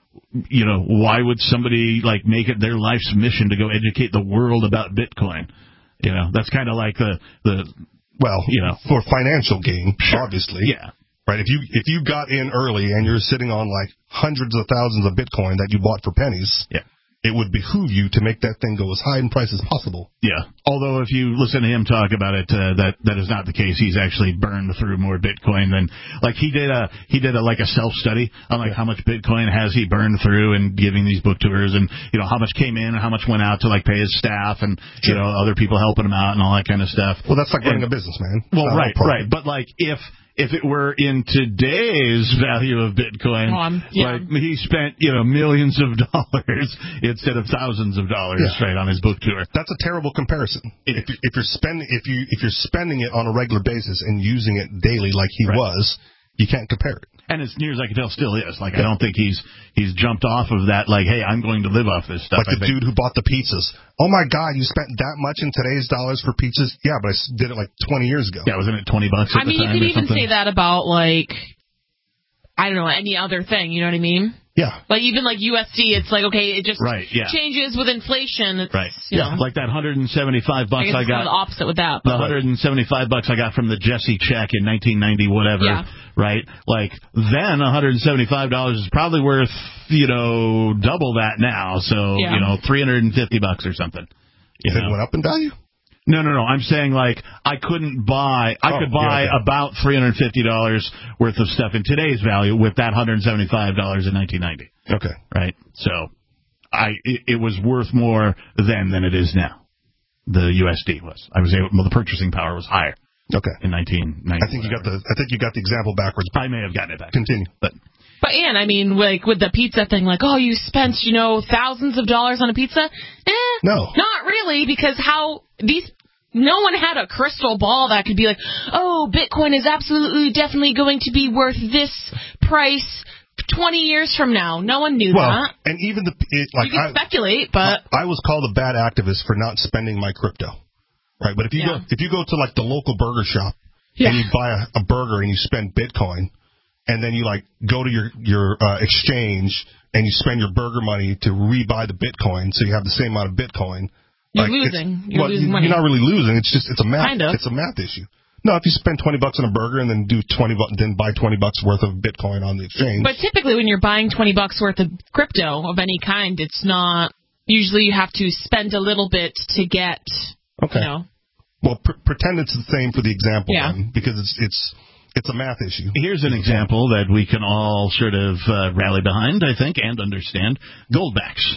you know, why would somebody, like, make it their life's mission to go educate the world about Bitcoin? You know, that's kind of like the... the Well, you know, for financial gain, sure. obviously. Yeah. Right. If you if you got in early and you're sitting on like hundreds of thousands of Bitcoin that you bought for pennies, yeah. it would behoove you to make that thing go as high in price as possible. Yeah. Although if you listen to him talk about it, uh, that that is not the case. He's actually burned through more Bitcoin than like he did a he did a like a self study on like yeah. how much Bitcoin has he burned through and giving these book tours and you know how much came in and how much went out to like pay his staff and sure. you know other people helping him out and all that kind of stuff. Well, that's like running and, a business, man. Well, right, right. But like if. If it were in today's value of Bitcoin, um, yeah. like he spent, you know, millions of dollars instead of thousands of dollars, yeah. right, on his book tour. That's a terrible comparison. If, you, if you're spending, if you if you're spending it on a regular basis and using it daily like he right. was, you can't compare it. And as near as I can tell, still is. Like, yeah. I don't think he's he's jumped off of that, like, hey, I'm going to live off this stuff. Like the dude who bought the pizzas. Oh, my God, you spent that much in today's dollars for pizzas? Yeah, but I did it like twenty years ago. Yeah, wasn't it twenty bucks at I mean, the time you could or even something? say that about, like, I don't know, any other thing, you know what I mean? Yeah. Like, even like U S D, it's like, okay, it just right, yeah. changes with inflation. It's, right. You yeah. know, like that one hundred seventy-five bucks I, I, got. Kind of the opposite with that. The one hundred seventy-five bucks I got from the Jesse check in nineteen ninety, whatever. Yeah. Right? Like, then one hundred seventy-five dollars is probably worth, you know, double that now. So, yeah. you know, three hundred fifty bucks or something. You it know? went up in value? No, no, no. I'm saying, like, I couldn't buy, I oh, could buy yeah, okay. about three hundred fifty dollars worth of stuff in today's value with that one hundred seventy-five dollars in nineteen ninety. Okay. Right? So, I it, it was worth more then than it is now. The U S D was. I was able, well, the purchasing power was higher. Okay. In nineteen ninety. I think you got the, I think you got the example backwards. I may have gotten it back. Continue. But. But, Ann, I mean, like, with the pizza thing, like, oh, you spent, you know, thousands of dollars on a pizza? Eh, no. Not really, because how these, no one had a crystal ball that could be like, oh, Bitcoin is absolutely, definitely going to be worth this price twenty years from now. No one knew well, that. And even the, it, like, you can I, speculate, but. I was called a bad activist for not spending my crypto. Right, but if you yeah. go, if you go to, like, the local burger shop yeah. and you buy a, a burger and you spend Bitcoin, and then you, like, go to your, your uh, exchange and you spend your burger money to rebuy the Bitcoin so you have the same amount of Bitcoin. You're like, losing. You're well, losing you, money. You're not really losing. It's just, it's a math, kind of. it's a math issue. No, if you spend twenty bucks on a burger and then do twenty bu- then buy twenty bucks worth of Bitcoin on the exchange. But typically when you're buying twenty bucks worth of crypto of any kind, it's not, usually you have to spend a little bit to get, okay. you know. Well, pr- pretend it's the same for the example, yeah. then, because it's it's it's a math issue. Here's an example that we can all sort of uh, rally behind, I think, and understand. Goldbacks.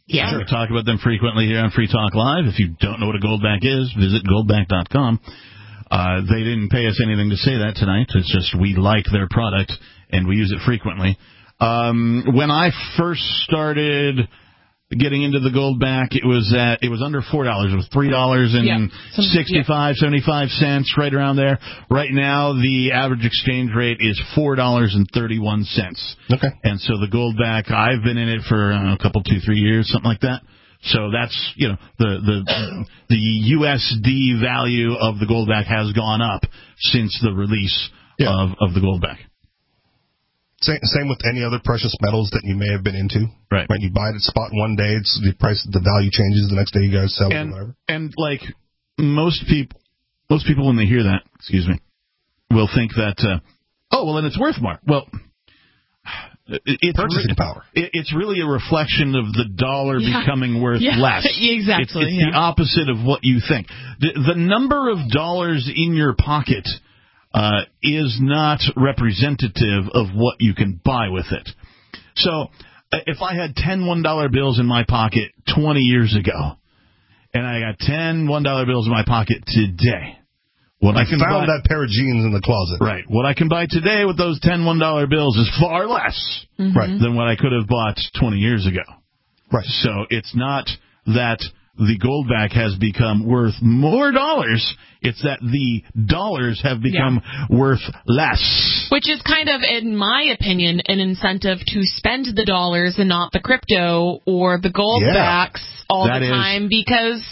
Yeah. Sure. We talk about them frequently here on Free Talk Live. If you don't know what a Goldback is, visit goldback dot com. Uh, they didn't pay us anything to say that tonight. It's just we like their product, and we use it frequently. Um, when I first started getting into the Goldback, it was at it was under four dollars. It was three dollars and sixty-five, seventy-five cents, right around there. Right now, the average exchange rate is four dollars and thirty-one cents. Okay. And so the Goldback, I've been in it for I don't know, a couple, two, three years, something like that. So that's, you know, the the the U S D value of the Goldback has gone up since the release yeah. of, of the Goldback. Same, same with any other precious metals that you may have been into. Right. Right. You buy it at spot one day, it's the price, the value changes. The next day, you guys sell it and, or whatever. And like most people, most people when they hear that, excuse me, will think that, uh, oh, well, then it's worth more. Well, it's purchasing re- power. It's really a reflection of the dollar yeah. becoming worth yeah. less. Exactly. It's, it's yeah. the opposite of what you think. The, the number of dollars in your pocket Uh, is not representative of what you can buy with it. So, if I had ten one dollar bills in my pocket twenty years ago, and I got ten one dollar bills in my pocket today, what I, I can found buy, that pair of jeans in the closet. Right. What I can buy today with those ten one dollar bills is far less mm-hmm. right. than what I could have bought twenty years ago. Right. So, it's not that the Goldback has become worth more dollars. It's that the dollars have become yeah. worth less. Which is kind of, in my opinion, an incentive to spend the dollars and not the crypto or the Goldbacks yeah. all that the is, time because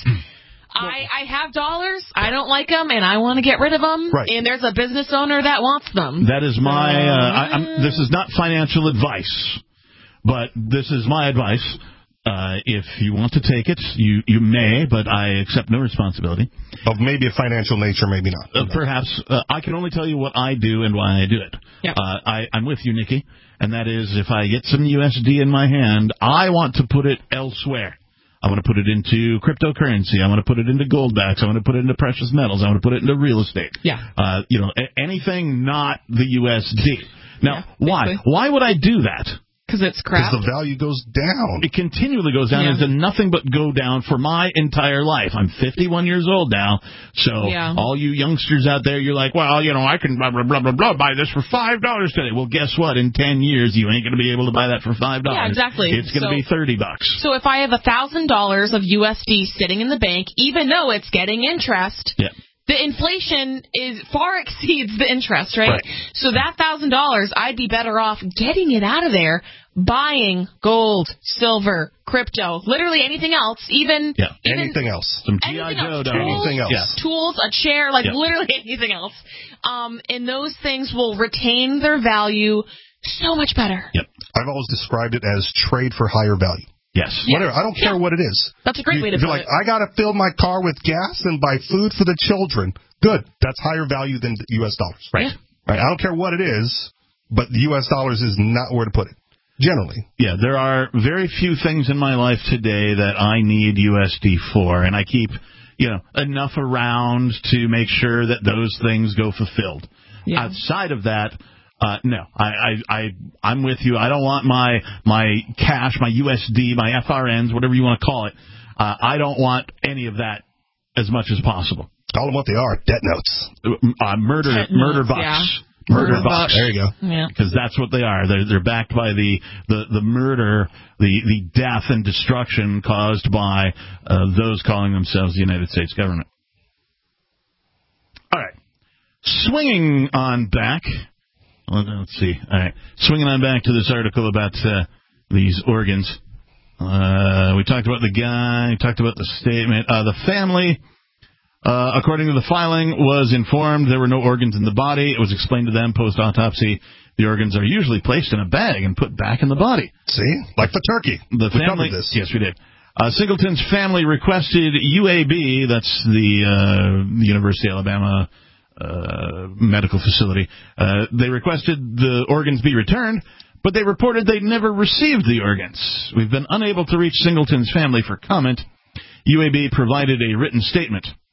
I, I have dollars, I don't like them, and I want to get rid of them, right. and there's a business owner that wants them. That is my, uh, I, I'm, this is not financial advice, but this is my advice. Uh, if you want to take it, you, you may, but I accept no responsibility. Of maybe a financial nature, maybe not. Uh, perhaps. Uh, I can only tell you what I do and why I do it. Yeah. Uh, I, I'm with you, Nikki, and that is if I get some U S D in my hand, I want to put it elsewhere. I want to put it into cryptocurrency. I want to put it into Goldbacks. I want to put it into precious metals. I want to put it into real estate. Yeah. Uh, you know, a- anything not the U S D. Now, yeah, why? Why would I do that? Because it's crap. Because the value goes down. It continually goes down. Yeah. It's done nothing but go down for my entire life. I'm fifty-one years old now, so yeah. all you youngsters out there, you're like, well, you know, I can blah, blah, blah, blah, blah, buy this for five dollars today. Well, guess what? In ten years, you ain't going to be able to buy that for five dollars. Yeah, exactly. It's going to so, be thirty bucks. So if I have one thousand dollars of U S D sitting in the bank, even though it's getting interest, yeah. the inflation is far exceeds the interest, right? right. So that one thousand dollars, I'd be better off getting it out of there, buying gold, silver, crypto, literally anything else, even... Yeah. even anything else. Some G I Joe. Anything else. Yeah. Tools, a chair, like yeah. literally anything else. Um, and those things will retain their value so much better. Yep. I've always described it as trade for higher value. Yes. Whatever. I don't care yeah. what it is. That's a great you, way to if put you're like, it. I got to fill my car with gas and buy food for the children. Good. That's higher value than U S dollars. Right. Yeah. Right. I don't care what it is, but the U S dollars is not where to put it. Generally. Yeah, there are very few things in my life today that I need U S D for, and I keep, you know, enough around to make sure that those things go fulfilled. Yeah. Outside of that, uh, no, I, I, I, I'm with you. I don't want my my cash, my U S D, my F R Ns, whatever you want to call it. Uh, I don't want any of that as much as possible. Call them what they are, debt notes. Uh, murder, Debt murder notes, bucks. Yeah. Murder, Murder bucks. bucks. There you go. Yeah. Because that's what they are. They're they're backed by the, the, the murder, the, the death and destruction caused by uh, those calling themselves the United States government. All right. Swinging on back. Let's see. All right. Swinging on back to this article about uh, these organs. Uh, we talked about the guy. We talked about the statement. Uh, the family... Uh, according to the filing, was informed there were no organs in the body. It was explained to them post-autopsy the organs are usually placed in a bag and put back in the body. See? Like the turkey. The we family, covered this. Yes, we did. Uh, Singleton's family requested U A B, that's the uh, University of Alabama uh, medical facility. Uh, they requested the organs be returned, but they reported they'd never received the organs. We've been unable to reach Singleton's family for comment. U A B provided a written statement.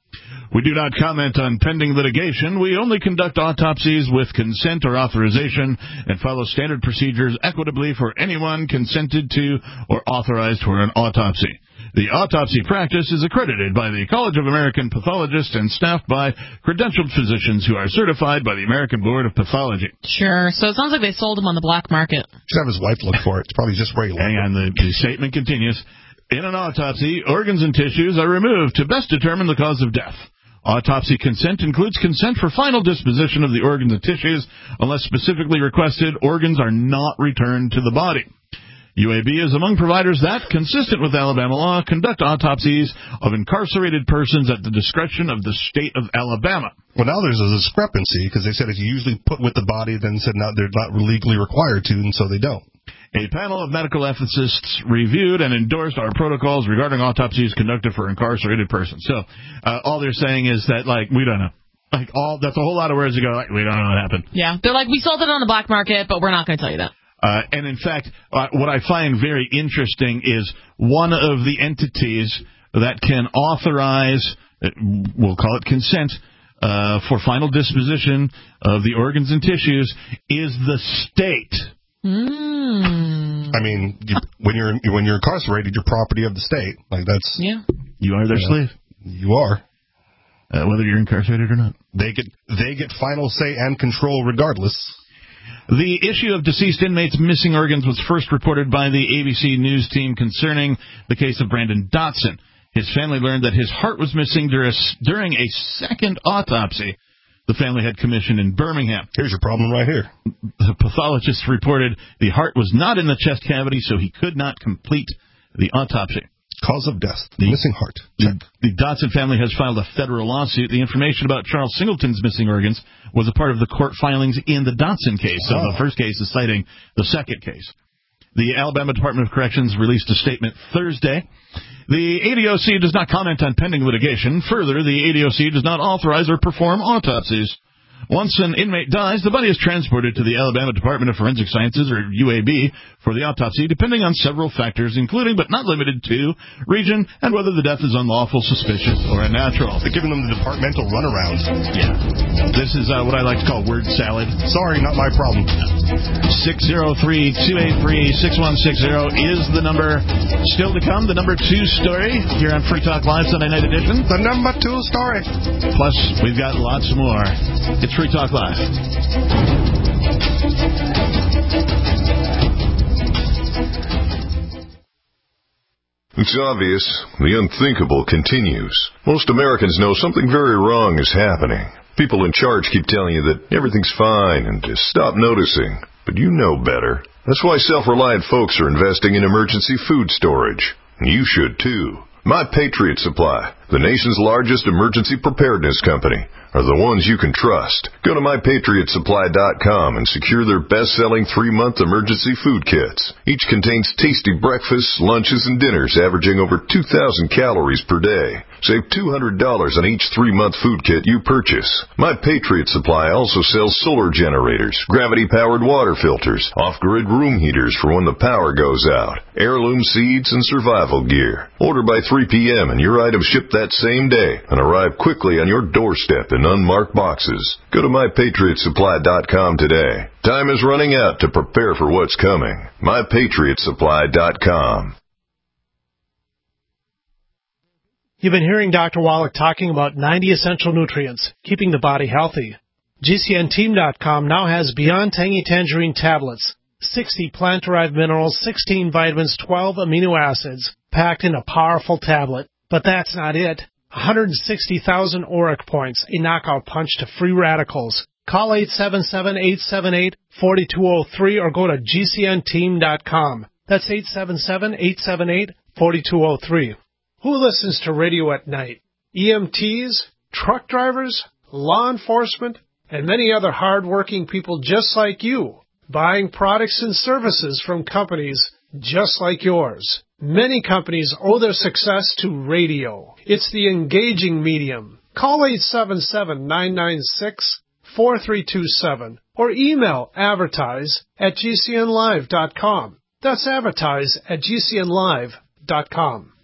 We do not comment on pending litigation. We only conduct autopsies with consent or authorization and follow standard procedures equitably for anyone consented to or authorized for an autopsy. The autopsy practice is accredited by the College of American Pathologists and staffed by credentialed physicians who are certified by the American Board of Pathology. Sure. So it sounds like they sold him on the black market. Should have his wife look for it. It's probably just regular. Hang on. The, the statement continues. In an autopsy, organs and tissues are removed to best determine the cause of death. Autopsy consent includes consent for final disposition of the organs and tissues. Unless specifically requested, organs are not returned to the body. U A B is among providers that, consistent with Alabama law, conduct autopsies of incarcerated persons at the discretion of the state of Alabama. Well, now there's a discrepancy because they said if you usually put with the body, then said not, they're not legally required to, and so they don't. A panel of medical ethicists reviewed and endorsed our protocols regarding autopsies conducted for incarcerated persons. So uh, all they're saying is that, like, we don't know. Like, all that's a whole lot of words ago. Like, we don't know what happened. Yeah, they're like, we sold it on the black market, but we're not going to tell you that. Uh, and in fact, uh, what I find very interesting is one of the entities that can authorize, uh, we'll call it consent, uh, for final disposition of the organs and tissues is the state. Mm. I mean, you, when you're when you're incarcerated, you're property of the state. Like that's yeah. You are their yeah, slave. You are, uh, whether you're incarcerated or not. They get they get final say and control regardless. The issue of deceased inmates missing organs was first reported by the A B C News team concerning the case of Brandon Dotson. His family learned that his heart was missing during a second autopsy the family had commissioned in Birmingham. Here's your problem right here. The pathologist reported the heart was not in the chest cavity, so he could not complete the autopsy. Cause of death, the missing heart. Check. The, the Dotson family has filed a federal lawsuit. The information about Charles Singleton's missing organs was a part of the court filings in the Dotson case. So oh. the first case is citing the second case. The Alabama Department of Corrections released a statement Thursday. The A D O C does not comment on pending litigation. Further, the A D O C does not authorize or perform autopsies. Once an inmate dies, the body is transported to the Alabama Department of Forensic Sciences, or U A B, for the autopsy, depending on several factors, including but not limited to region and whether the death is unlawful, suspicious, or unnatural. They're giving them the departmental runaround. Yeah. This is uh, what I like to call word salad. Sorry, not my problem. six oh three, two eight three, six one six oh is the number. Still to come, the number two story here on Free Talk Live Sunday Night Edition. The number two story. Plus, we've got lots more. It's Free Talk Live. It's obvious. The unthinkable continues. Most Americans know something very wrong is happening. People in charge keep telling you that everything's fine and to stop noticing. But you know better. That's why self-reliant folks are investing in emergency food storage. You should too. My Patriot Supply, the nation's largest emergency preparedness company, are the ones you can trust. Go to my patriot supply dot com and secure their best-selling three-month emergency food kits. Each contains tasty breakfasts, lunches, and dinners averaging over two thousand calories per day. Save two hundred dollars on each three-month food kit you purchase. My Patriot Supply also sells solar generators, gravity-powered water filters, off-grid room heaters for when the power goes out, heirloom seeds, and survival gear. Order by three p.m. and your items ship that same day and arrive quickly on your doorstep in unmarked boxes. Go to my patriot supply dot com today. Time is running out to prepare for what's coming. my patriot supply dot com. You've been hearing Doctor Wallach talking about ninety essential nutrients, keeping the body healthy. G C N team dot com now has Beyond Tangy Tangerine tablets, sixty plant-derived minerals, sixteen vitamins, twelve amino acids, packed in a powerful tablet. But that's not it. one hundred sixty thousand auric points, a knockout punch to free radicals. Call eight seven seven, eight seven eight, four two zero three or go to G C N team dot com. That's eight seven seven, eight seven eight, four two zero three. Who listens to radio at night? E M Ts, truck drivers, law enforcement, and many other hard-working people just like you, buying products and services from companies just like yours. Many companies owe their success to radio. It's the engaging medium. Call eight seven seven, nine nine six, four three two seven or email advertise at G C N live dot com. That's advertise at G C N live dot com.